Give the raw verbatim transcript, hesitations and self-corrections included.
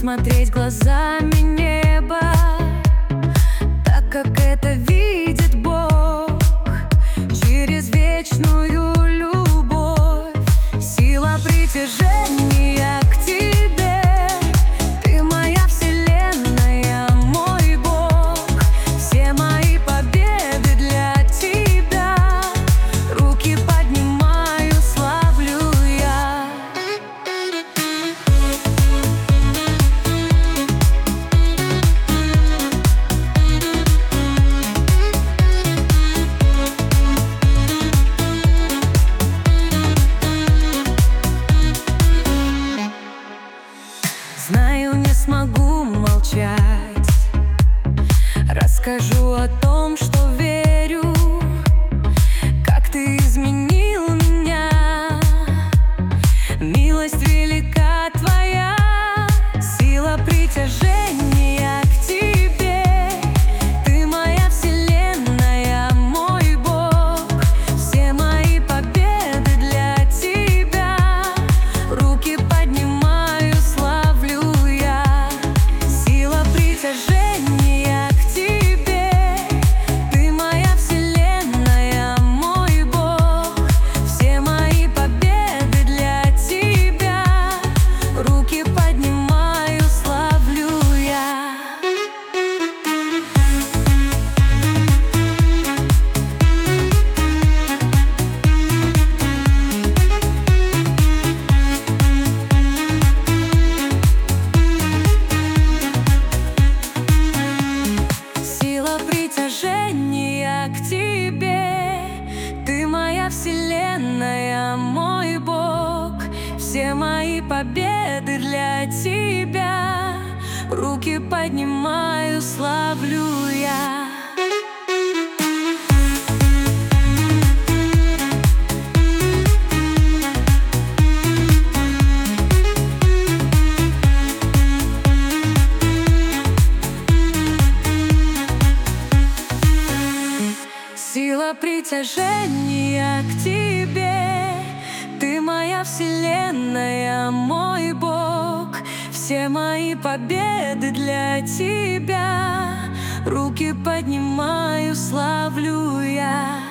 смотреть глазами неба, так как это видит Бог. Через вечную любовь, сила притяжения к тебе. Ты моя вселенная, мой Бог. Все мои победы для тебя. Руки поднимаю, славлю я. Знаю, не смогу молчать. Расскажу о том, что верю, как ты изменил меня. Милость велика твоя, сила притяжения к тебе. Ты моя вселенная, мой Бог. Все мои победы для тебя. Руки поднимаю, славлю я. Сила притяжения к тебе. Ты моя вселенная, мой Бог. Все мои победы для тебя. Руки поднимаю, славлю я. Сила притяжения к тебе. Ты моя вселенная, мой Бог. Все мои победы для тебя. Руки поднимаю, славлю я. Сила притяжения к тебе. Ты моя вселенная, мой Бог. Все мои победы для тебя. Руки поднимаю, славлю я.